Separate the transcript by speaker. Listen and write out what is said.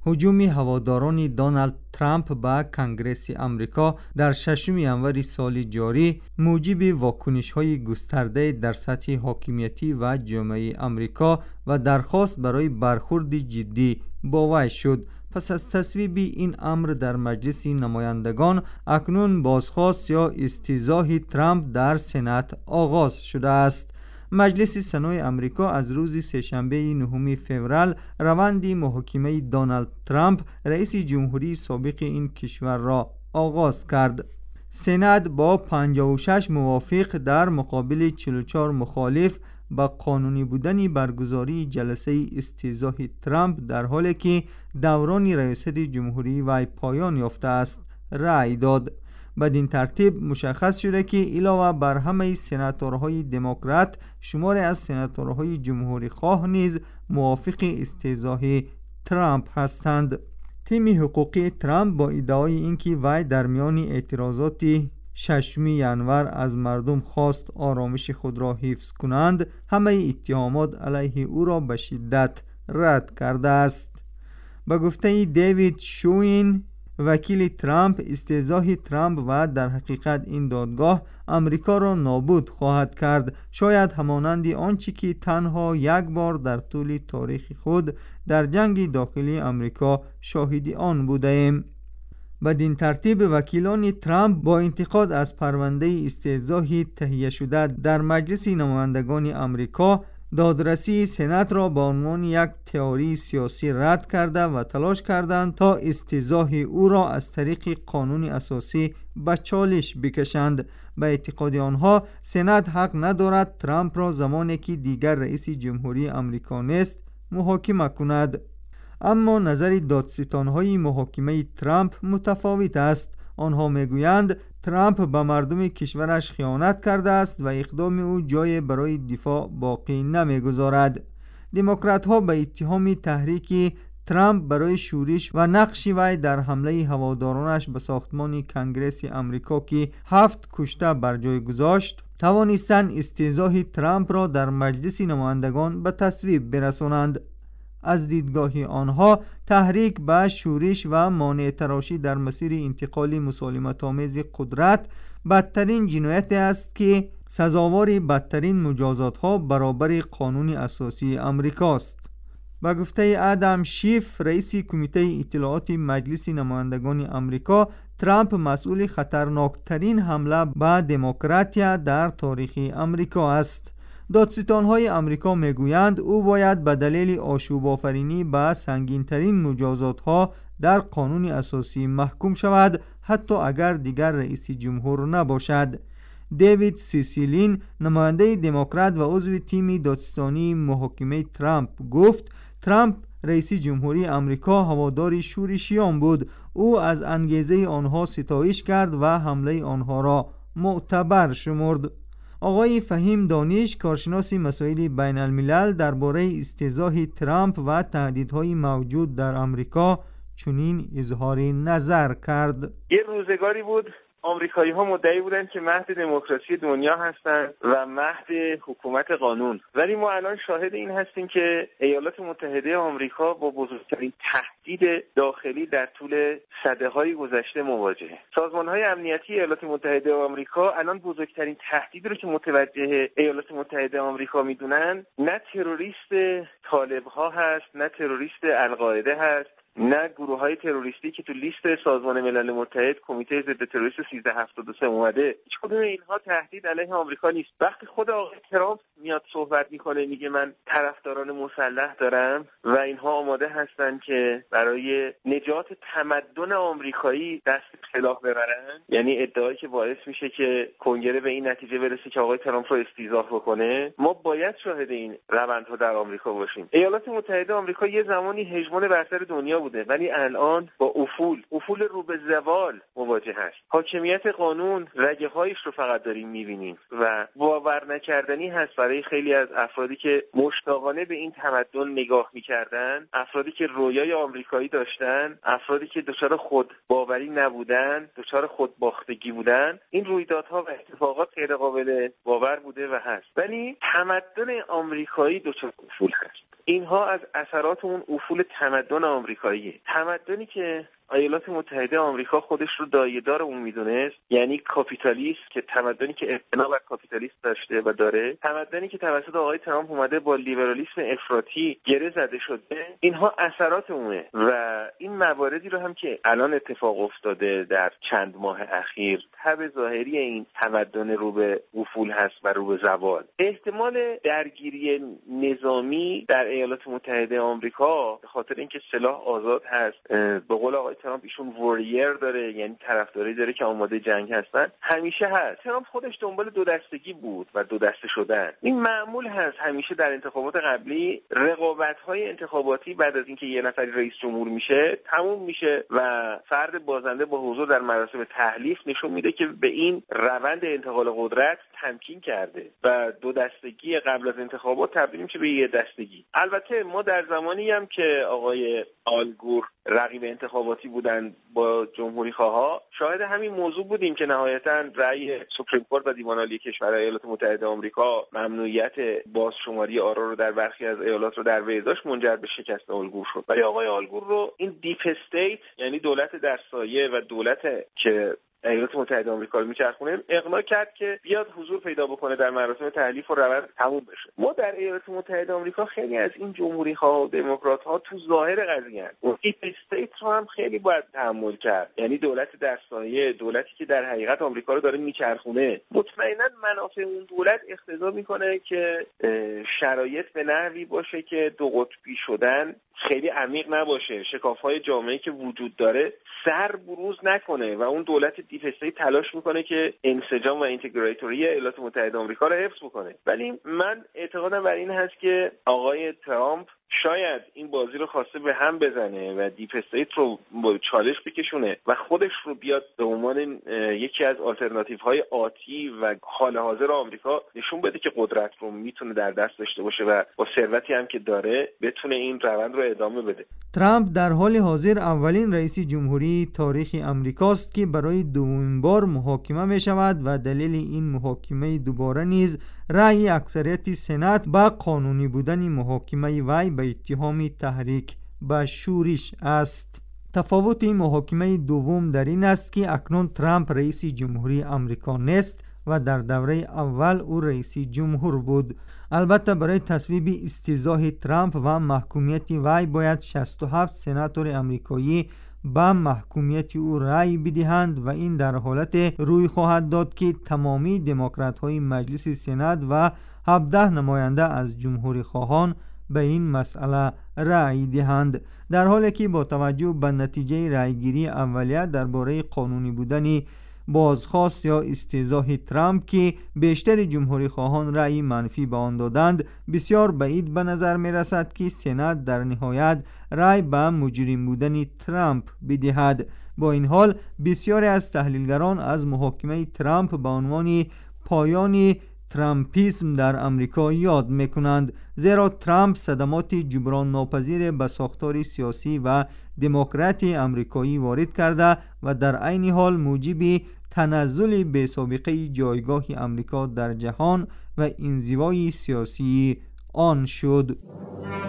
Speaker 1: هجوم هواداران دونالد ترامپ به کنگره امریکا در 6 ژانویه سال جاری موجب واکنش‌های گسترده در سطح حاکمیتی و جامعه امریکا و درخواست برای برخورد جدی با وی شد. پس از تصویب این امر در مجلس نمایندگان، اکنون بازخواست یا استیضاح ترامپ در سنا آغاز شده است. مجلس سنای امریکا از روز سه‌شنبه 9 فوریه روند محاکمه دونالد ترامپ رئیس جمهوری سابق این کشور را آغاز کرد. سنا با 56 موافق در مقابل 44 مخالف با قانونی بودن برگزاری جلسه استیضاح ترامپ در حالی که دوران ریاست جمهوری وی پایان یافته است رأی داد. بدین ترتیب مشخص شده که علاوه بر همه سناتورهای دموکرات، شماری از سناتورهای جمهوری خواه نیز موافق استیضاح ترامپ هستند. تیم حقوقی ترامپ با ادعای اینکه وی در میان اعتراضات 6 ژانویه از مردم خواست آرامش خود را حفظ کنند، همه اتهامات علیه او را به شدت رد کرده است. به گفته دیوید شوین، وکیل ترامپ، استیضاح ترامپ و در حقیقت این دادگاه امریکا را نابود خواهد کرد، شاید همانند آنچه که تنها یک بار در طول تاریخ خود در جنگ داخلی امریکا شاهد آن بوده ایم. بدین ترتیب وکیلان ترامپ با انتقاد از پرونده استیضاح تهیه شده در مجلس نمایندگان امریکا، دادرسی سنات را به عنوان یک تئوری سیاسی رد کرده و تلاش کردند تا استیضاح او را از طریق قانون اساسی به چالش بکشند. به اعتقاد آنها سنات حق ندارد ترامپ را زمانی که دیگر رئیس جمهوری امریکا نیست محاکمه کند. اما نظر دادستان‌های محاکمه ترامپ متفاوت است. آنها میگویند ترامپ به مردم کشورش خیانت کرده است و اقدام او جای برای دفاع باقی نمیگذارد. دموکرات‌ها به اتهام تحریک ترامپ برای شورش و نقش وی در حمله هوادارانش به ساختمان کنگره امریکا که 7 کشته بر جای گذاشت، توانستند استیضاح ترامپ را در مجلس نمایندگان به تصویب برسانند. از دیدگاه آنها تحریک به شورش و مانع تراشی در مسیر انتقال مسالمت‌آمیز قدرت بدترین جنایت است که سزاوار بدترین مجازات‌ها برابر قانون اساسی امریکاست. به گفته ادم شیف، رئیس کمیته اطلاعات مجلس نمایندگان امریکا، ترامپ مسئول خطرناکترین حمله به دموکراتیا در تاریخ امریکا است. دادستان‌های امریکا میگویند او باید به دلیل آشوب آفرینی به سنگین‌ترین مجازات‌ها در قانون اساسی محکوم شود، حتی اگر دیگر رئیس جمهور نباشد. دیوید سیسیلین، نماینده دموکرات و عضو تیم دادستانی محاکمه ترامپ، گفت ترامپ رئیس جمهوری امریکا هوادار شورشیان بود. او از انگیزه آنها ستایش کرد و حمله آنها را معتبر شمرد. آقای فهیم دانش، کارشناس مسائل بین الملل، درباره استیضاح ترامپ و تهدیدهای موجود در امریکا چنین اظهار نظر کرد.
Speaker 2: یه روزگاری بود آمریکایی ها مدعی بودند که مهد دموکراسی دنیا هستند و مهد حکومت قانون، ولی ما الان شاهد این هستیم که ایالات متحده آمریکا با بزرگترین تهدید داخلی در طول سده‌های گذشته مواجهه. سازمان‌های امنیتی ایالات متحده آمریکا الان بزرگترین تهدیدی رو که متوجه ایالات متحده آمریکا میدونن نه تروریست طالب‌ها هست، نه تروریست القاعده هست، نه گروه‌های تروریستی که تو لیست سازمان ملل متحد کمیته ضد تروریسم 1373 اومده. هیچ کدوم اینها تهدید علیه آمریکا نیست. وقتی خود آقای ترامپ میاد صحبت میکنه میگه من طرفداران مسلح دارم و اینها آماده هستن که برای نجات تمدن آمریکایی دست به سلاح ببرن، یعنی ادعایی که باعث میشه که کنگره به این نتیجه برسه که آقای ترامپ رو استیضاح بکنه، ما باید شاهد این روندها در آمریکا باشیم. ایالات متحده آمریکا یه زمانی هژمون برتر دنیا بوده، ولی الان با افول رو به زوال مواجه هست. حاکمیت قانون رگه هایش رو فقط داریم میبینیم و باور نکردنی هست برای خیلی از افرادی که مشتاقانه به این تمدن نگاه میکردن، افرادی که رویای آمریکایی داشتن، افرادی که دچار خود باوری نبودن، دچار خود باختگی بودن. این رویدادها و اتفاقات غیر قابل باور بوده و هست، ولی تمدن آمریکایی دچار افول هست. اینها از اثرات اون افول تمدن آمریکاییه، تمدنی که ایالات متحده آمریکا خودش رو دایه‌دار اون میدونست، یعنی کاپیتالیسم، که تمدنی که ابتنا بر کاپیتالیسم داشته و داره، تمدنی که توسط آقای ترامپ اومده با لیبرالیسم افراطی گره زده شده. اینها اثرات اونه و این مواردی رو هم که الان اتفاق افتاده در چند ماه اخیر، تب ظاهری این تمدن رو به افول هست و رو به زوال. احتمال درگیری نظامی در ایالات متحده آمریکا به خاطر اینکه سلاح آزاد هست، به قول آقای ترامپ ایشون واریر داره، یعنی طرفداری داره که آماده جنگ هستن، همیشه هست. ترامپ خودش دنبال دو دستگی بود و دو دسته شدن. این معمول هست همیشه در انتخابات قبلی، رقابت‌های انتخاباتی بعد از اینکه یه نفر رئیس جمهور میشه تموم میشه و فرد بازنده با حضور در مراسم تحلیف نشون میده که به این روند انتقال قدرت تمکین کرده و دو دستگی قبل از انتخابات تبدیل میشه به یه دستگی. البته ما در زمانی هم که آقای آل گور رقیب انتخاباتی بودن با جمهوری خواها شاهد همین موضوع بودیم که نهایتاً رأی سوپریم کورت و دیوان عالی کشورهای ایالات متحده آمریکا ممنوعیت بازشماری آرا رو در برخی از ایالات رو در وی داشت، منجر به شکست آل گور شد. ولی آقای آل گور رو این دیپ استیت، یعنی دولت در سایه و دولت که ایالات متحده آمریکا رو میچرخونه، اقناع کرد که بیاد حضور پیدا بکنه در مراسم تحلیف و روند تموم بشه. ما در ایالات متحده آمریکا خیلی از این جمهوری خواه و دموکرات ها تو ظاهر قضیه هستند. اون دیپ استیت رو هم خیلی باید تحمل کرد، یعنی دولت در سایه، دولتی که در حقیقت آمریکا رو داره میچرخونه. مطمئنا منافع اون دولت اقتضا میکنه که شرایط به نحوی باشه که دو قطبی شدن خیلی عمیق نباشه، شکاف‌های جامعه‌ای که وجود داره سر بروز نکنه و اون دولت دیپ استیت تلاش میکنه که انسجام و اینتگریتوری ایالات متحده آمریکا رو حفظ بکنه. ولی من اعتقادم بر این هست که آقای ترامپ شاید این بازی رو خواسته به هم بزنه و دیپ استیت رو با چالش بکشونه و خودش رو بیاد به عنوان یکی از آلترناتیوهای آتی و حال حاضر آمریکا نشون بده که قدرت رو میتونه در دست داشته باشه و با ثروتی هم که داره بتونه این روند رو ادامه بده.
Speaker 1: ترامپ در حال حاضر اولین رئیس جمهوری تاریخ آمریکاست که برای دومین بار محاکمه می شود و دلیل این محاکمه دوباره نیز رأی اکثریت سنا با قانونی بودن محاکمه وی به اتهام تحریک به شورش است. تفاوت این محاکمه دوم در این است که اکنون ترامپ رئیس جمهوری آمریکا نیست و در دوره اول او رئیس جمهور بود. البته برای تصویب استیضاح ترامپ و محکومیت وی باید 67 سناتور آمریکایی با محکومیت او رأی بدهند و این در حالت روی خواهد داد که تمامی دموکرات های مجلس سنا و 17 نماینده از جمهوری خواهان به این مسئله رأی دهند، در حالی که با توجه به نتیجه رأیگیری اولیه درباره قانونی بودن بازخواست یا استیضاح ترامپ که بیشتر جمهوری خواهان رأی منفی به آن دادند، بسیار بعید به نظر می رسد که سنا در نهایت رأی به مجرم بودن ترامپ بدهد. با این حال بسیاری از تحلیلگران از محاکمه ترامپ به عنوان پایان ترامپیسم در امریکا یاد میکنند، زیرا ترامپ صدمات جبران ناپذیر به ساختار سیاسی و دموکراتی امریکایی وارد کرده و در عین حال موجب تنزل به سابقه جایگاه امریکا در جهان و انزوای سیاسی آن شد.